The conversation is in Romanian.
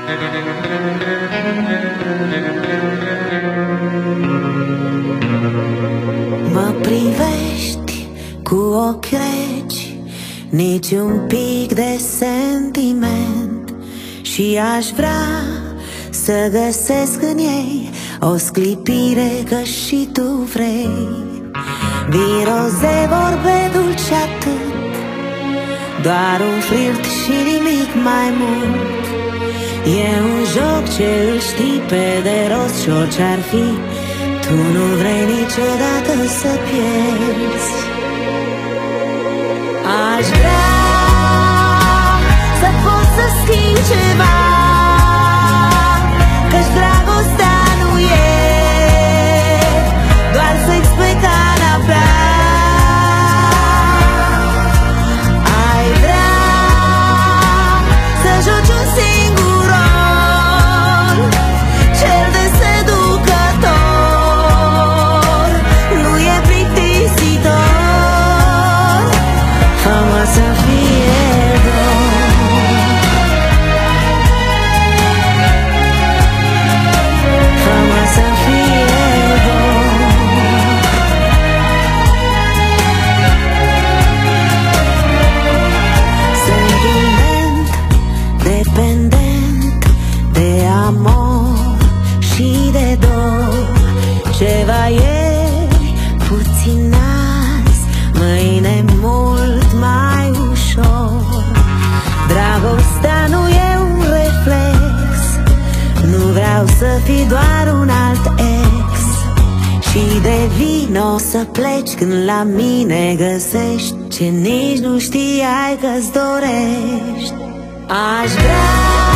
Mă privești cu ochi reci, nici un pic de sentiment, și aș vrea să găsesc în ei o sclipire că și tu vrei. Miros de vorbe dulci atât, doar un flirt și nimic mai mult. E un joc ce îl știi pe de rost și orice-ar fi, tu nu vrei niciodată să pierzi. Aș vrea să pot să schimb ceva, că-și dragostea nu e doar sex pe canapea. Ai vrea să joci un singur rol, cel de seducător. Nu e plictisitor, fă-mă să fie dor. Fă-mă să fie dor. Sentiment dependent de amor și de dor. Ceva ieri, puțin azi, mâine mult mai ușor. Dragostea nu e un reflex, nu vreau să fii doar un alt ex. Și de vino să pleci când la mine găsești ce nici nu știai că-ți dorești. Aș vrea